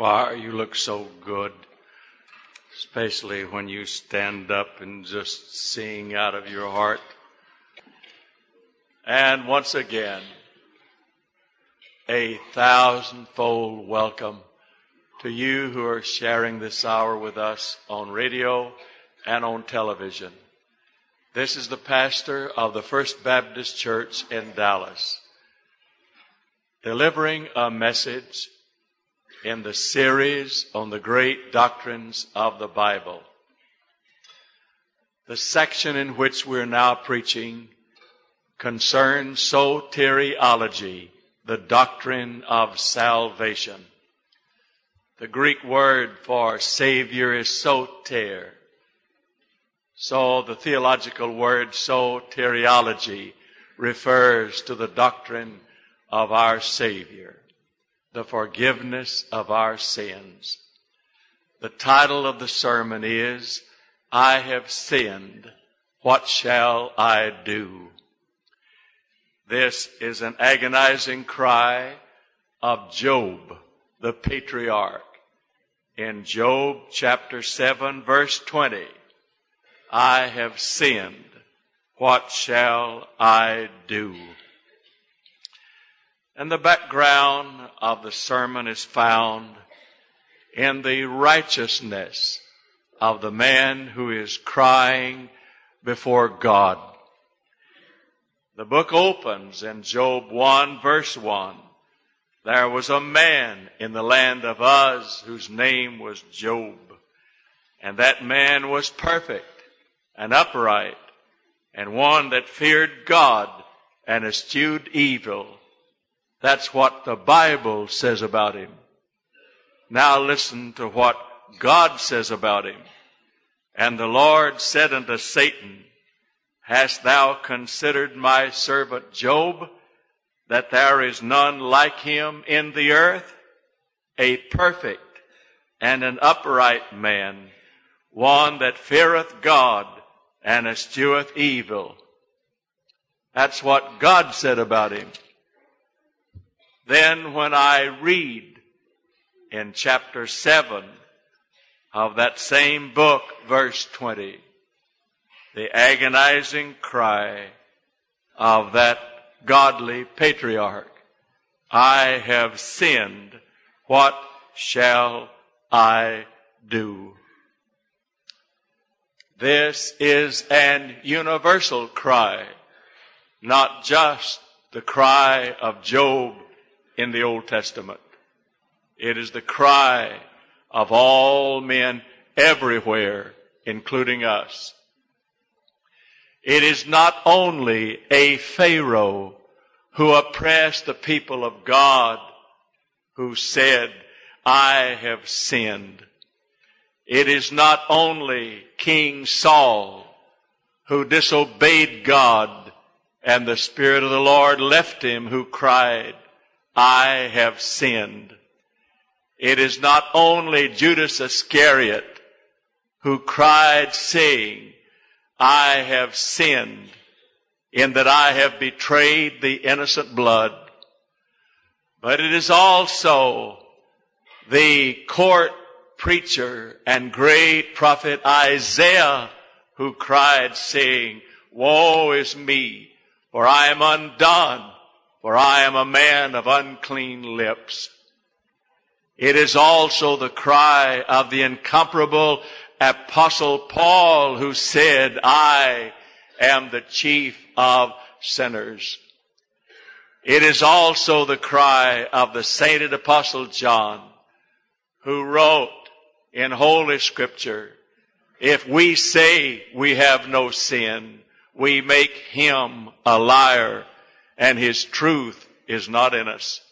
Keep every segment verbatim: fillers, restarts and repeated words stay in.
choir, you look so good, especially when you stand up and just sing out of your heart. And once again, a thousandfold welcome to you who are sharing this hour with us on radio and on television. This is the pastor of the First Baptist Church in Dallas, delivering a message in the series on the great doctrines of the Bible. The section in which we're now preaching concerns soteriology, the doctrine of salvation. The Greek word for Savior is soter. So the theological word soteriology refers to the doctrine of our Savior, the forgiveness of our sins. The title of the sermon is, I have sinned, what shall I do? This is an agonizing cry of Job, the patriarch. In Job chapter seven, verse twenty, I have sinned, what shall I do? And the background of the sermon is found in the righteousness of the man who is crying before God. The book opens in Job one, verse one. There was a man in the land of Uz whose name was Job. And that man was perfect and upright, and one that feared God and eschewed evil. That's what the Bible says about him. Now listen to what God says about him. And the Lord said unto Satan, Hast thou considered my servant Job, that there is none like him in the earth, a perfect and an upright man, one that feareth God and escheweth evil? That's what God said about him. Then when I read in chapter seven of that same book, verse twenty, the agonizing cry of that godly patriarch, I have sinned, what shall I do? This is an universal cry, not just the cry of Job in the Old Testament. It is the cry of all men everywhere, including us. It is not only a Pharaoh who oppressed the people of God who said, I have sinned. It is not only King Saul who disobeyed God and the Spirit of the Lord left him, who cried, I have sinned. It is not only Judas Iscariot who cried, saying, I have sinned in that I have betrayed the innocent blood. But it is also the court preacher and great prophet Isaiah who cried, saying, Woe is me, for I am undone, for I am a man of unclean lips. It is also the cry of the incomparable Apostle Paul, who said, I am the chief of sinners. It is also the cry of the sainted Apostle John, who wrote in Holy Scripture, if we say we have no sin, we make him a liar, and his truth is not in us.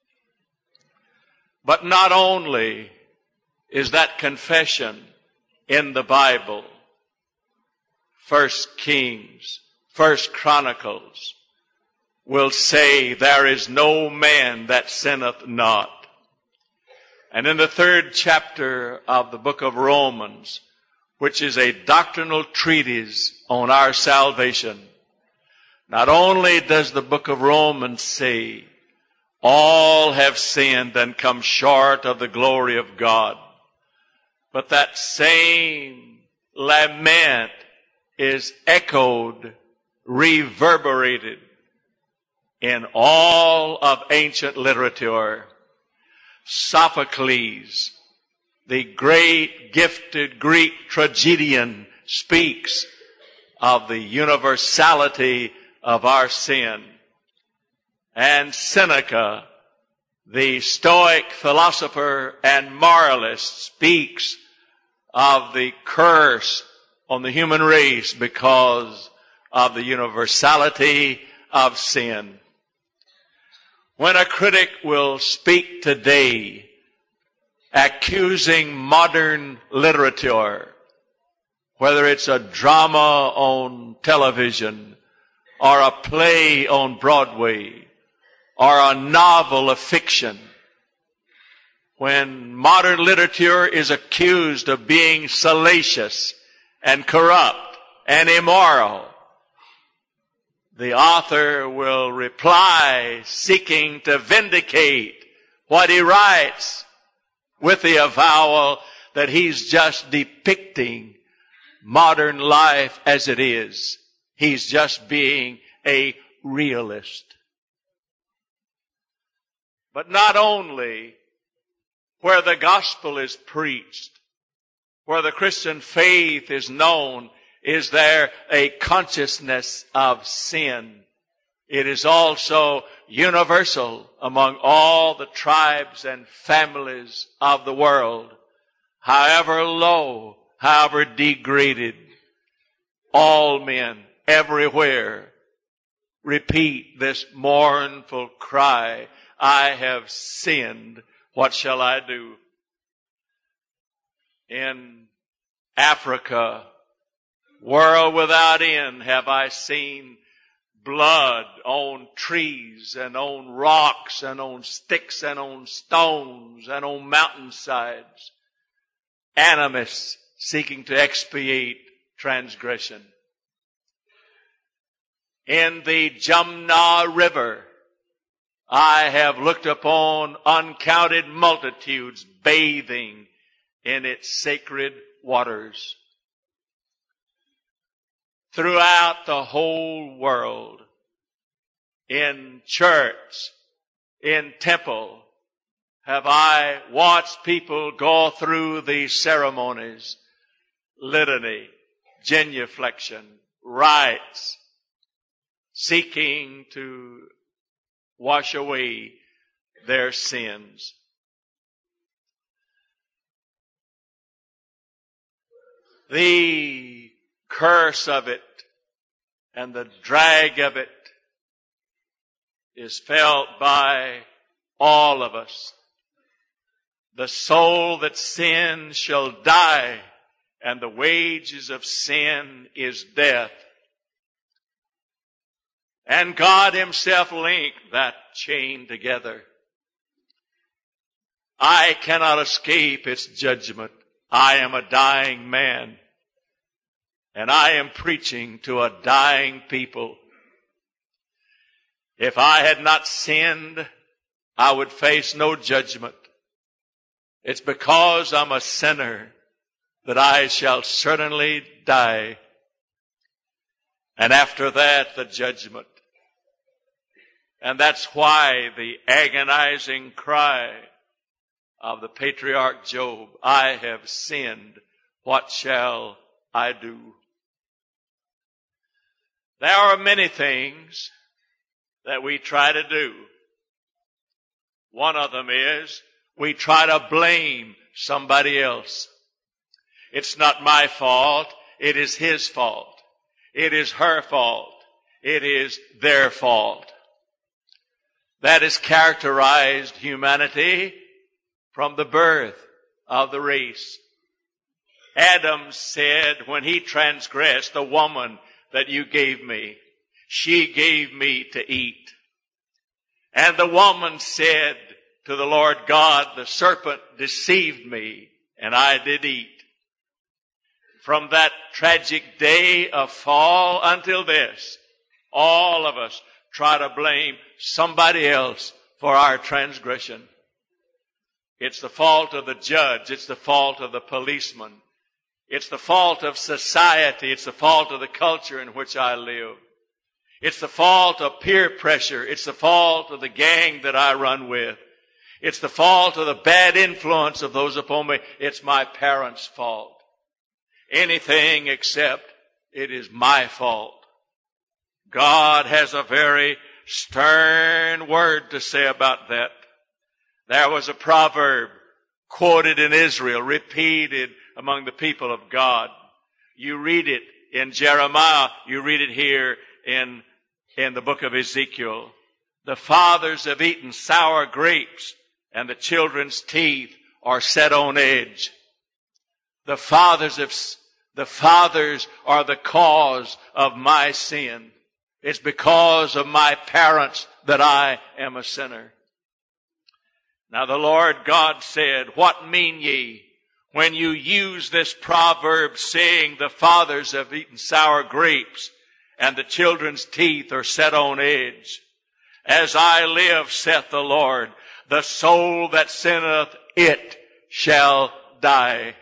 But not only is that confession in the Bible, First Kings, First Chronicles, will say, there is no man that sinneth not. And in the third chapter of the book of Romans, which is a doctrinal treatise on our salvation, not only does the book of Romans say, All have sinned and come short of the glory of God. But that same lament is echoed, reverberated in all of ancient literature. Sophocles, the great gifted Greek tragedian, speaks of the universality of our sin. And Seneca, the Stoic philosopher and moralist, speaks of the curse on the human race because of the universality of sin. When a critic will speak today accusing modern literature, whether it's a drama on television or a play on Broadway or a novel of fiction, when modern literature is accused of being salacious and corrupt and immoral, the author will reply seeking to vindicate what he writes with the avowal that he's just depicting modern life as it is. He's just being a realist. But not only where the gospel is preached, where the Christian faith is known, is there a consciousness of sin. It is also universal among all the tribes and families of the world. However low, however degraded, all men everywhere repeat this mournful cry, I have sinned, what shall I do? In Africa, world without end, have I seen blood on trees and on rocks and on sticks and on stones and on mountainsides. Animus seeking to expiate transgression. In the Jumna River, I have looked upon uncounted multitudes bathing in its sacred waters. Throughout the whole world, in church, in temple, have I watched people go through these ceremonies, litany, genuflection, rites, seeking to wash away their sins. The curse of it and the drag of it is felt by all of us. The soul that sins shall die, and the wages of sin is death. And God himself linked that chain together. I cannot escape its judgment. I am a dying man. And I am preaching to a dying people. If I had not sinned, I would face no judgment. It's because I'm a sinner that I shall certainly die. And after that, the judgment. And that's why the agonizing cry of the patriarch Job, I have sinned, what shall I do? There are many things that we try to do. One of them is we try to blame somebody else. It's not my fault. It is his fault. It is her fault. It is their fault. That has characterized humanity from the birth of the race. Adam said when he transgressed, the woman that you gave me, she gave me to eat. And the woman said to the Lord God, the serpent deceived me, and I did eat. From that tragic day of fall until this, all of us try to blame somebody else for our transgression. It's the fault of the judge. It's the fault of the policeman. It's the fault of society. It's the fault of the culture in which I live. It's the fault of peer pressure. It's the fault of the gang that I run with. It's the fault of the bad influence of those upon me. It's my parents' fault. Anything except it is my fault. God has a very stern word to say about that. There was a proverb quoted in Israel, repeated among the people of God. You read it in Jeremiah. You read it here in, in the book of Ezekiel. The fathers have eaten sour grapes, and the children's teeth are set on edge. The fathers have, the fathers are the cause of my sin. It's because of my parents that I am a sinner. Now the Lord God said, what mean ye when you use this proverb saying the fathers have eaten sour grapes and the children's teeth are set on edge? As I live, saith the Lord, the soul that sinneth, it shall die.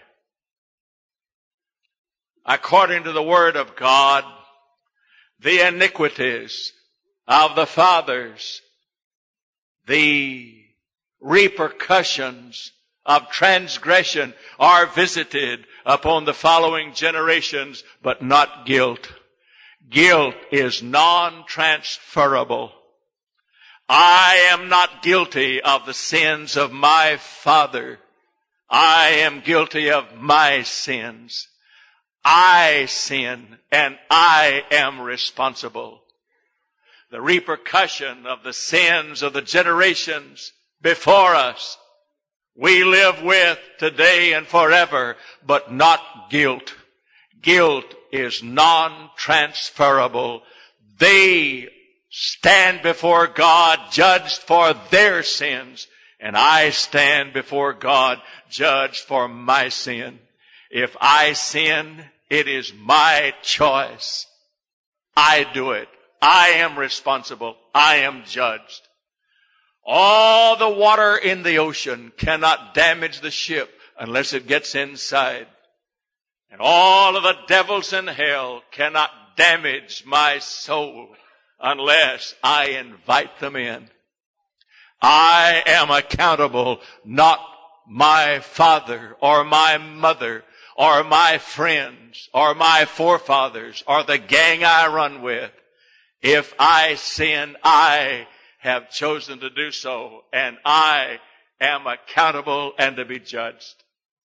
According to the word of God, the iniquities of the fathers, the repercussions of transgression are visited upon the following generations, but not guilt. Guilt is non-transferable. I am not guilty of the sins of my father. I am guilty of my sins. I sin, and I am responsible. The repercussion of the sins of the generations before us, we live with today and forever, but not guilt. Guilt is non-transferable. They stand before God judged for their sins, and I stand before God judged for my sin. If I sin, it is my choice. I do it. I am responsible. I am judged. All the water in the ocean cannot damage the ship unless it gets inside. And all of the devils in hell cannot damage my soul unless I invite them in. I am accountable, not my father or my mother or my friends or my forefathers or the gang I run with. If I sin, I have chosen to do so, and I am accountable and to be judged.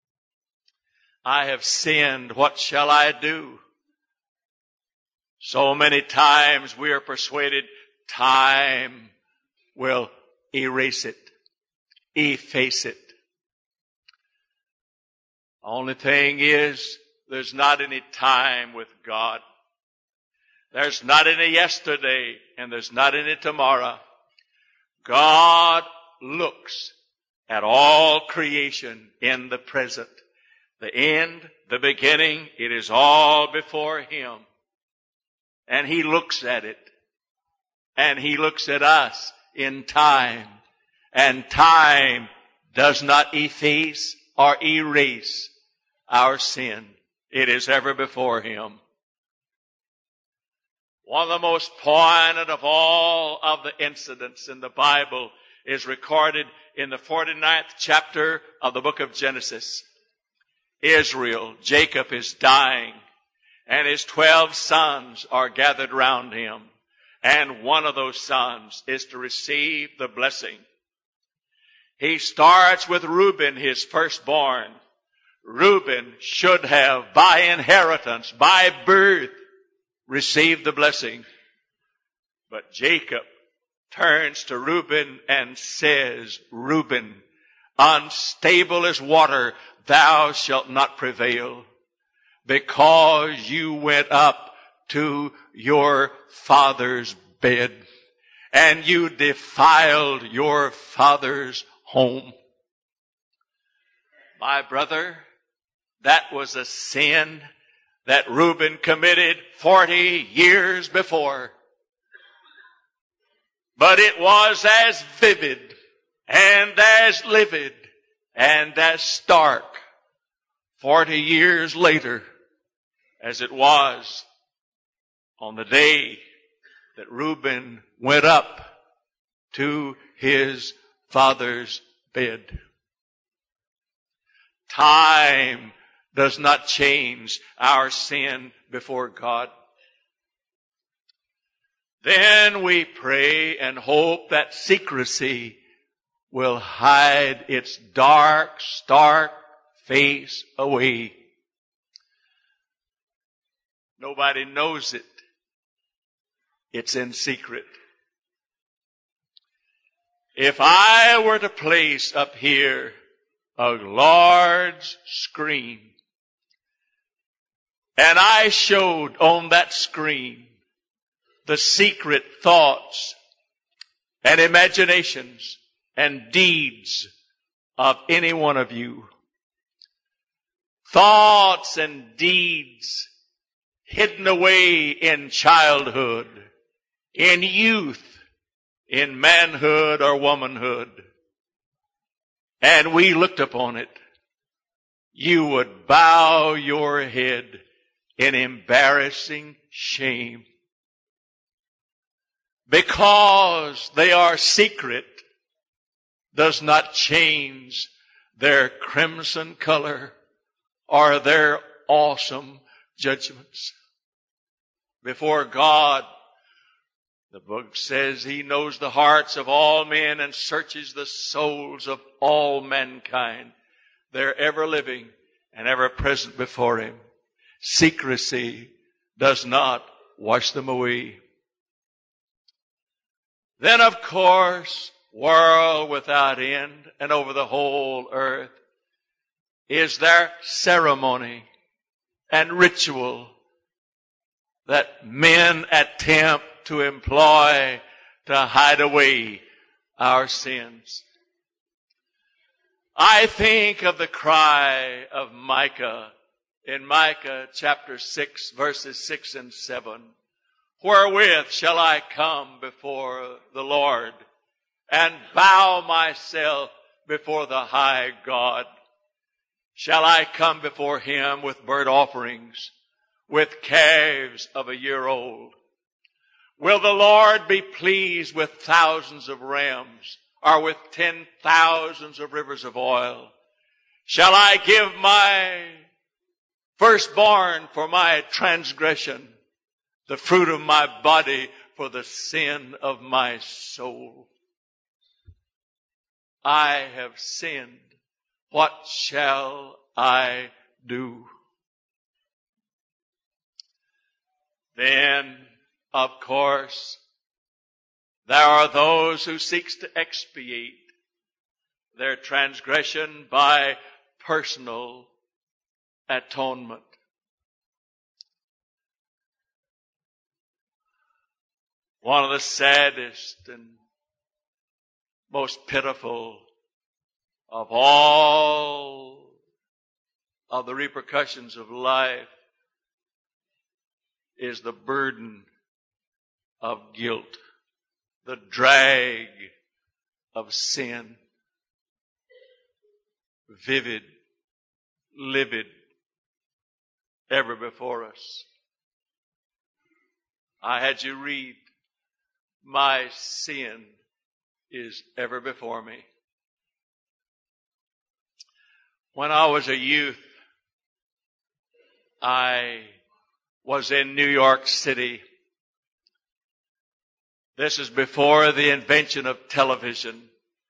I have sinned. What shall I do? So many times we are persuaded time will erase it, efface it. Only thing is, there's not any time with God. There's not any yesterday, and there's not any tomorrow. God looks at all creation in the present. The end, the beginning, it is all before Him. And He looks at it. And He looks at us in time. And time does not efface or erase our sin. It is ever before Him. One of the most poignant of all of the incidents in the Bible is recorded in the forty-ninth chapter of the book of Genesis. Israel, Jacob is dying, and his twelve sons are gathered round him. And one of those sons is to receive the blessing. He starts with Reuben, his firstborn. Reuben should have, by inheritance, by birth, received the blessing. But Jacob turns to Reuben and says, Reuben, unstable as water, thou shalt not prevail, because you went up to your father's bed, and you defiled your father's home. My brother, that was a sin that Reuben committed forty years before. But it was as vivid and as livid and as stark forty years later as it was on the day that Reuben went up to his father's bed. Time does not change our sin before God. Then we pray and hope that secrecy will hide its dark, stark face away. Nobody knows it. It's in secret. If I were to place up here a large screen, and I showed on that screen the secret thoughts and imaginations and deeds of any one of you, thoughts and deeds hidden away in childhood, in youth, in manhood or womanhood, and we looked upon it, you would bow your head in embarrassing shame. Because they are secret does not change their crimson color or their awesome judgments. Before God, the book says He knows the hearts of all men and searches the souls of all mankind. They're ever living and ever present before Him. Secrecy does not wash them away. Then, of course, world without end and over the whole earth is there ceremony and ritual that men attempt to employ to hide away our sins. I think of the cry of Micah in Micah chapter six, verses six and seven. Wherewith shall I come before the Lord and bow myself before the high God? Shall I come before Him with burnt offerings, with calves of a year old? Will the Lord be pleased with thousands of rams, or with ten thousands of rivers of oil? Shall I give my firstborn for my transgression, the fruit of my body for the sin of my soul? I have sinned. What shall I do? Then, of course, there are those who seek to expiate their transgression by personal atonement. One of the saddest and most pitiful of all of the repercussions of life is the burden of guilt, the drag of sin. Vivid, livid, ever before us. I had you read, my sin is ever before me. When I was a youth, I was in New York City. This is before the invention of television.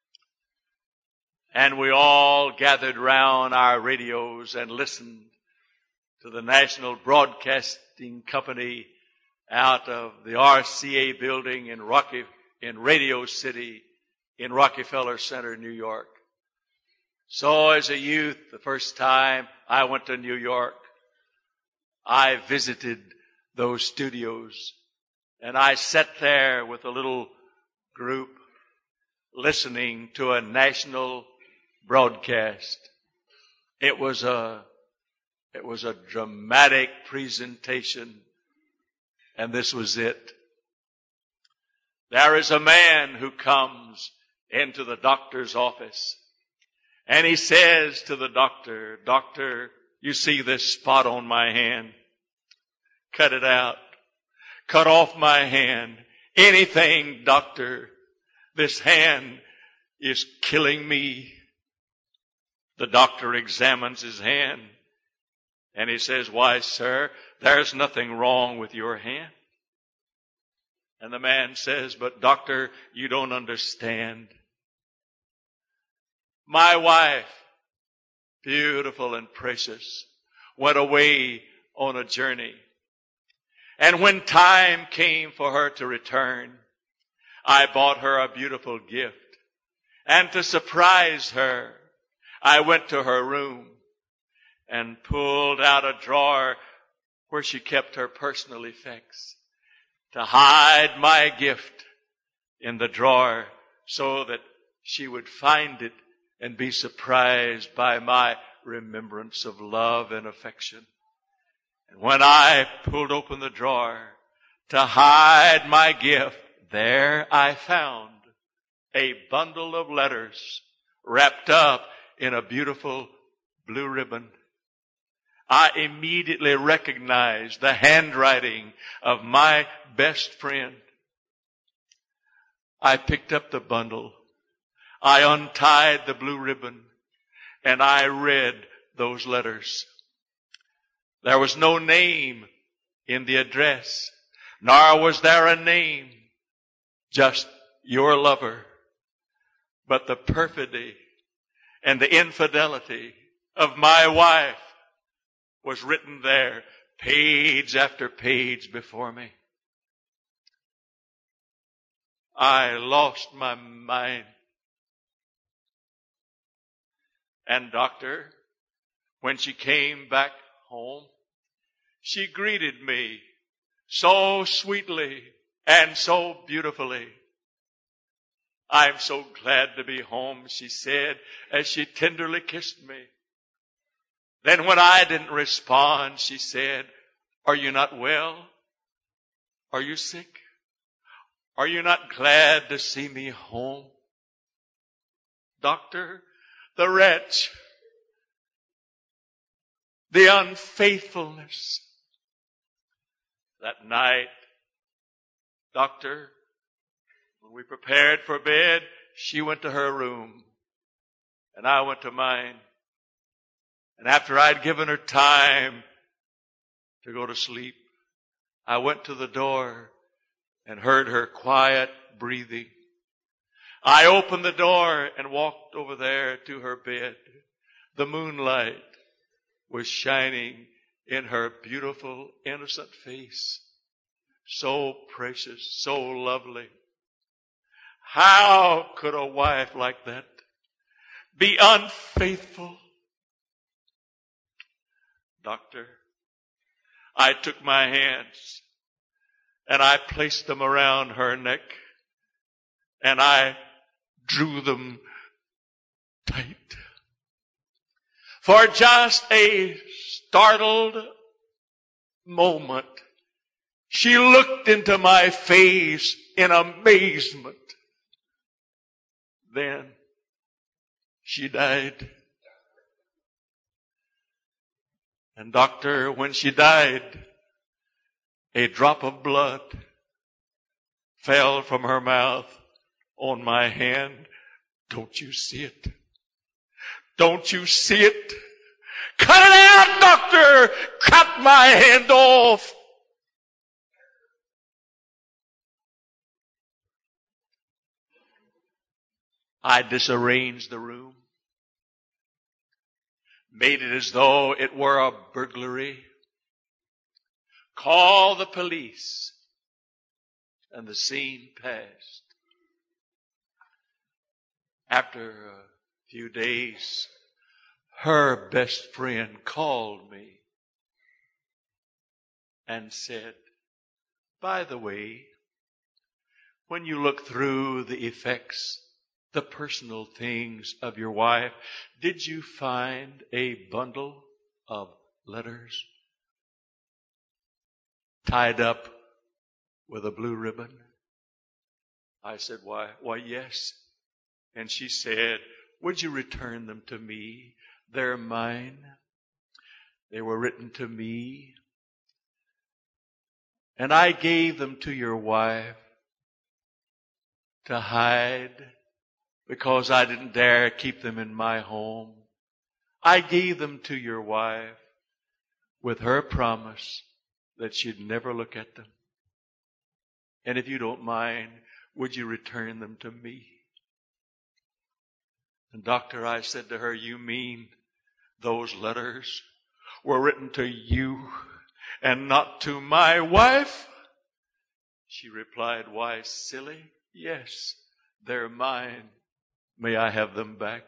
And we all gathered round our radios and listened to the National Broadcasting Company out of the R C A building in Rocky, in Radio City, in Rockefeller Center, New York. So as a youth, the first time I went to New York, I visited those studios, and I sat there with a little group listening to a national broadcast. It was a, it was a dramatic presentation, and this was it. There is a man who comes into the doctor's office, and he says to the doctor, "Doctor, you see this spot on my hand? Cut it out. Cut off my hand. Anything, doctor. This hand is killing me." The doctor examines his hand, and he says, "Why, sir, there's nothing wrong with your hand." And the man says, "But doctor, you don't understand. My wife, beautiful and precious, went away on a journey. And when time came for her to return, I bought her a beautiful gift. And to surprise her, I went to her room and pulled out a drawer where she kept her personal effects to hide my gift in the drawer so that she would find it and be surprised by my remembrance of love and affection. And when I pulled open the drawer to hide my gift, there I found a bundle of letters wrapped up in a beautiful blue ribbon. I immediately recognized the handwriting of my best friend. I picked up the bundle. I untied the blue ribbon, and I read those letters. There was no name in the address, nor was there a name, just your lover. But the perfidy and the infidelity of my wife was written there, page after page before me. I lost my mind. And doctor, when she came back home, she greeted me so sweetly and so beautifully. "I'm so glad to be home," she said as she tenderly kissed me. Then when I didn't respond, she said, "Are you not well? Are you sick? Are you not glad to see me home?" Doctor, the wretch, the unfaithfulness. That night, doctor, when we prepared for bed, she went to her room and I went to mine. And after I'd given her time to go to sleep, I went to the door and heard her quiet breathing. I opened the door and walked over there to her bed. The moonlight was shining in her beautiful, innocent face. So precious, so lovely. How could a wife like that be unfaithful? Doctor, I took my hands and I placed them around her neck and I drew them tight. For just a startled moment, she looked into my face in amazement. Then she died. And doctor, when she died, a drop of blood fell from her mouth on my hand. Don't you see it? Don't you see it? Cut it out, doctor! Cut my hand off! I disarranged the room, made it as though it were a burglary, called the police, and the scene passed. After a few days, her best friend called me and said, "By the way, when you look through the effects, the personal things of your wife, did you find a bundle of letters tied up with a blue ribbon?" I said, why, why, yes. And she said, would you return them to me? They're mine. They were written to me. And I gave them to your wife to hide because I didn't dare keep them in my home. I gave them to your wife with her promise that she'd never look at them. And if you don't mind, would you return them to me? And doctor, I said to her, you mean those letters were written to you and not to my wife? She replied, why, silly, yes, they're mine. May I have them back?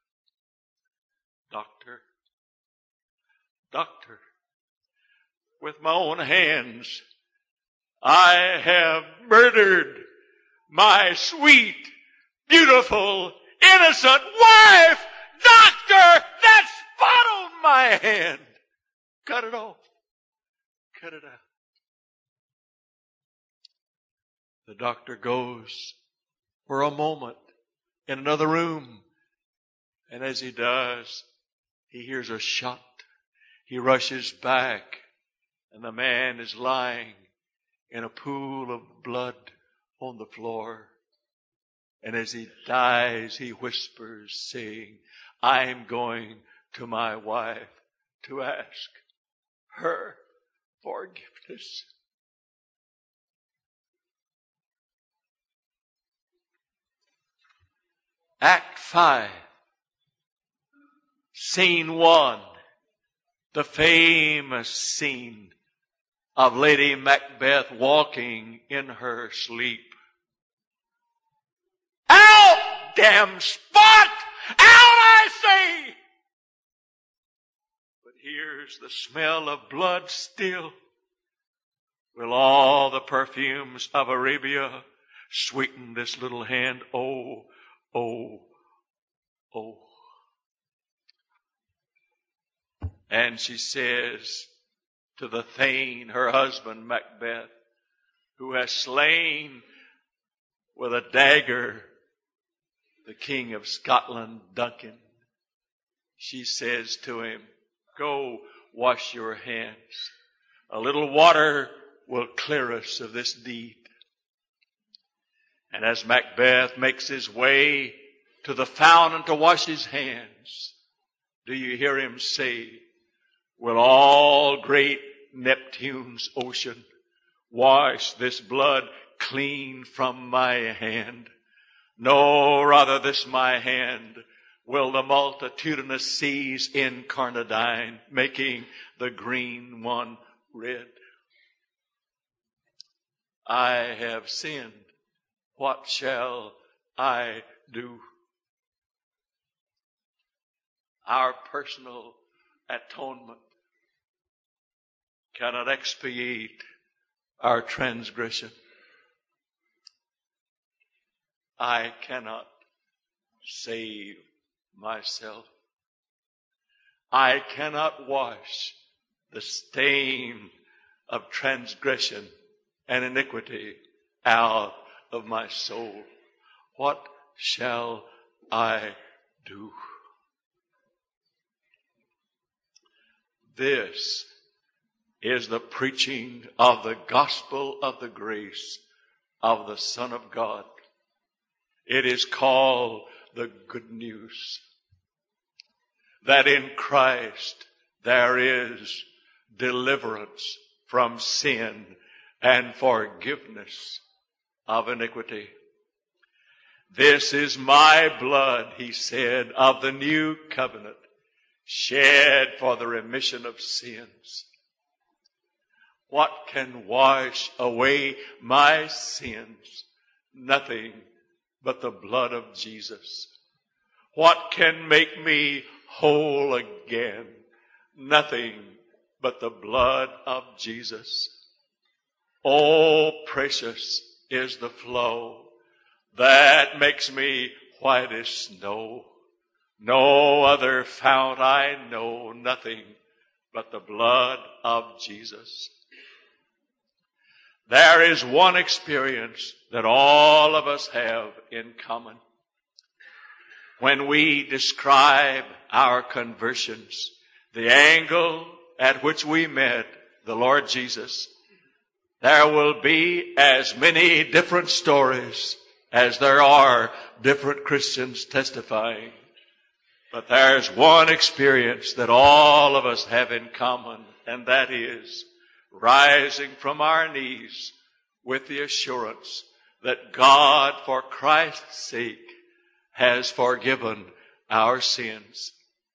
Doctor, doctor, with my own hands, I have murdered my sweet, beautiful, innocent wife. Doctor, that spot on my hand. Cut it off. Cut it out. The doctor goes for a moment in another room. And as he does, he hears a shot. He rushes back, and the man is lying in a pool of blood on the floor. And as he dies, he whispers, saying, I'm going to my wife to ask her forgiveness. Act five, scene one, the famous scene of Lady Macbeth walking in her sleep. Out, damn spot! Out, I say! But here's the smell of blood still. Will all the perfumes of Arabia sweeten this little hand? Oh, oh, oh. And she says to the Thane, her husband Macbeth, who has slain with a dagger the King of Scotland, Duncan, she says to him, go wash your hands. A little water will clear us of this deed. And as Macbeth makes his way to the fountain to wash his hands, do you hear him say, will all great Neptune's ocean wash this blood clean from my hand? No, rather this my hand will the multitudinous seas incarnadine, making the green one red. I have sinned. What shall I do? Our personal atonement cannot expiate our transgression. I cannot save myself. I cannot wash the stain of transgression and iniquity out of my soul. What shall I do? This is the preaching of the gospel of the grace of the Son of God. It is called the good news that in Christ there is deliverance from sin and forgiveness of iniquity. This is my blood, he said, of the new covenant, shed for the remission of sins. What can wash away my sins? Nothing but the blood of Jesus. What can make me whole again? Nothing but the blood of Jesus. Oh, precious is the flow that makes me white as snow. No other fount I know, nothing but the blood of Jesus. There is one experience that all of us have in common. When we describe our conversions, the angle at which we met the Lord Jesus, there will be as many different stories as there are different Christians testifying. But there's one experience that all of us have in common, and that is rising from our knees with the assurance that God, for Christ's sake, has forgiven our sins.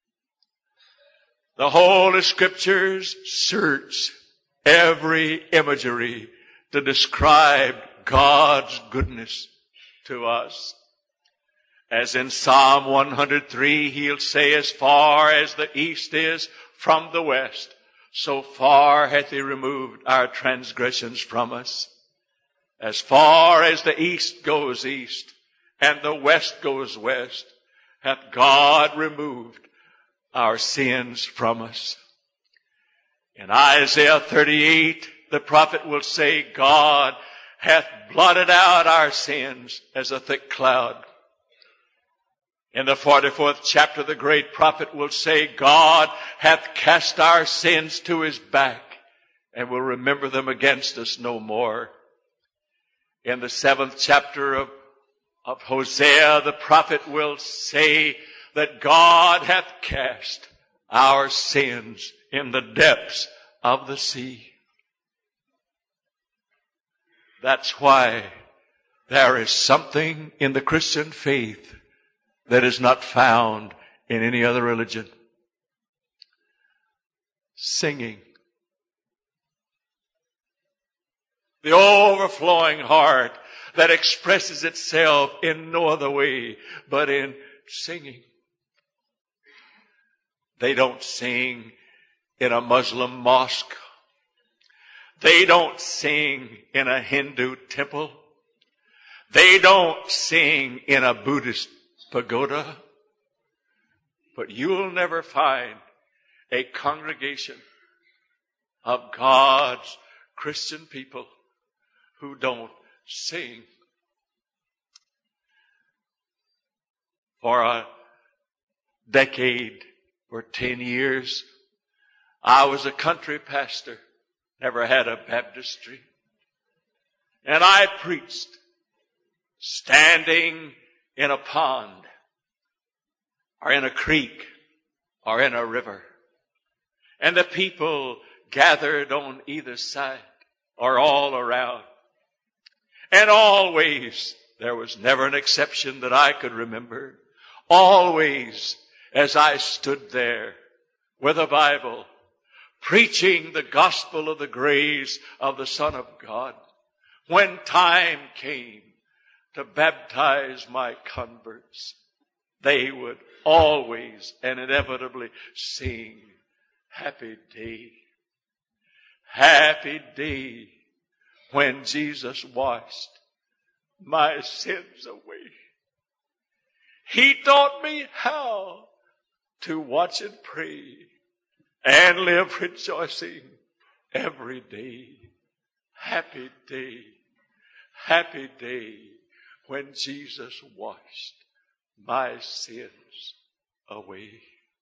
The Holy Scriptures search every imagery to describe God's goodness to us. As in Psalm one hundred three, he'll say, as far as the east is from the west, so far hath he removed our transgressions from us. As far as the east goes east, and the west goes west, hath God removed our sins from us. In Isaiah thirty-eight, the prophet will say, God hath blotted out our sins as a thick cloud. In the forty-fourth chapter, the great prophet will say, God hath cast our sins to his back and will remember them against us no more. In the seventh chapter of, of Hosea, the prophet will say that God hath cast our sins in the depths of the sea. That's why there is something in the Christian faith that is not found in any other religion. Singing. The overflowing heart that expresses itself in no other way but in singing. They don't sing in a Muslim mosque. They don't sing in a Hindu temple. They don't sing in a Buddhist pagoda. But you'll never find a congregation of God's Christian people who don't sing. For a decade or ten years, I was a country pastor, never had a baptistry. And I preached standing in a pond or in a creek or in a river. And the people gathered on either side or all around. And always, there was never an exception that I could remember. Always, as I stood there with a Bible, preaching the gospel of the grace of the Son of God, when time came to baptize my converts, they would always and inevitably sing, happy day, happy day, when Jesus washed my sins away. He taught me how to watch and pray and live rejoicing every day. Happy day, happy day, when Jesus washed my sins away.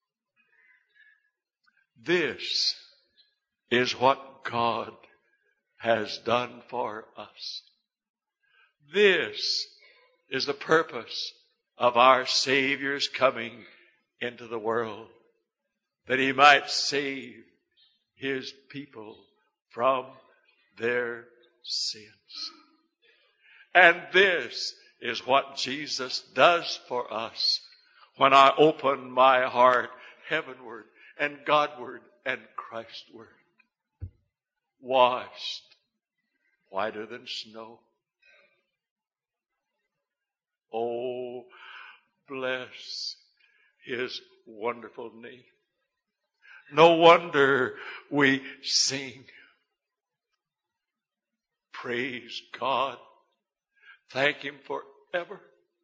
This is what God has done for us. This is the purpose of our Savior's coming into the world, that he might save his people from their sins. And this is what Jesus does for us when I open my heart heavenward and Godward and Christward. Washed whiter than snow. Oh, bless his wonderful name. No wonder we sing. Praise God. Thank him forever.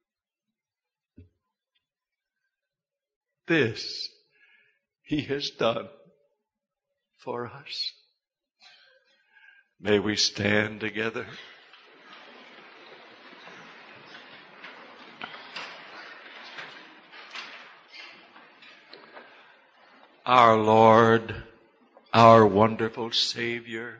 This he has done for us. May we stand together. Our Lord, our wonderful Savior,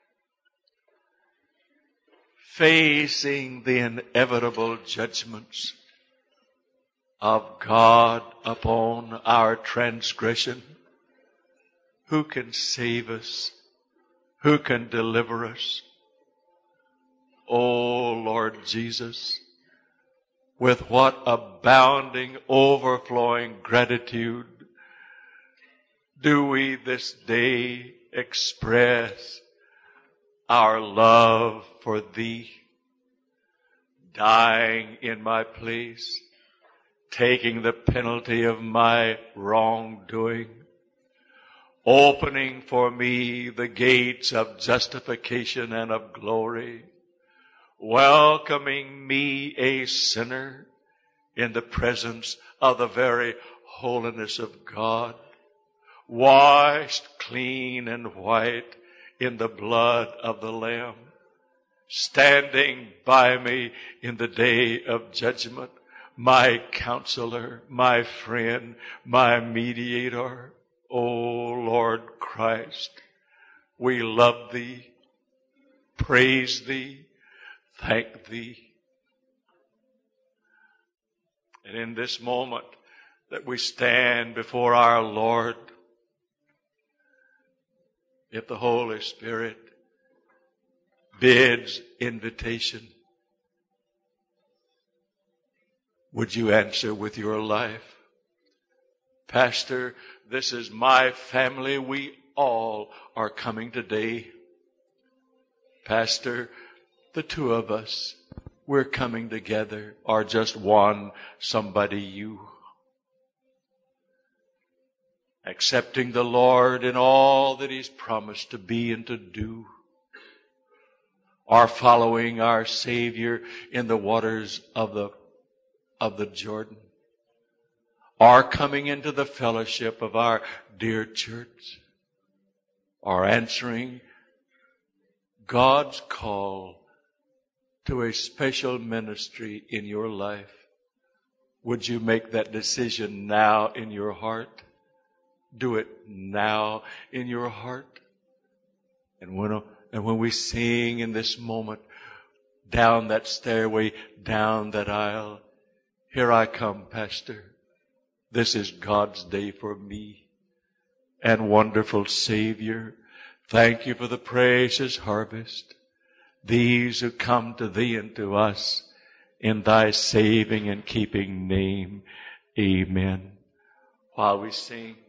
facing the inevitable judgments of God upon our transgression, who can save us? Who can deliver us? O Lord Jesus, with what abounding, overflowing gratitude do we this day express our love for Thee, dying in my place, taking the penalty of my wrongdoing, opening for me the gates of justification and of glory, welcoming me, a sinner, in the presence of the very holiness of God, washed clean and white in the blood of the Lamb, standing by me in the day of judgment, my counselor, my friend, my mediator. O Lord Christ, we love Thee, praise Thee, thank Thee. And in this moment that we stand before our Lord, if the Holy Spirit bids invitation, would you answer with your life? Pastor, this is my family. We all are coming today. Pastor, the two of us, we're coming together, or just one, somebody you. Accepting the Lord in all that He's promised to be and to do, or following our Savior in the waters of the, of the Jordan, or coming into the fellowship of our dear church, or answering God's call to a special ministry in your life. Would you make that decision now in your heart? Do it now in your heart. And when, and when we sing in this moment, down that stairway, down that aisle, here I come, Pastor. This is God's day for me. And wonderful Savior, thank you for the precious harvest. These who come to Thee and to us in Thy saving and keeping name. Amen. While we sing,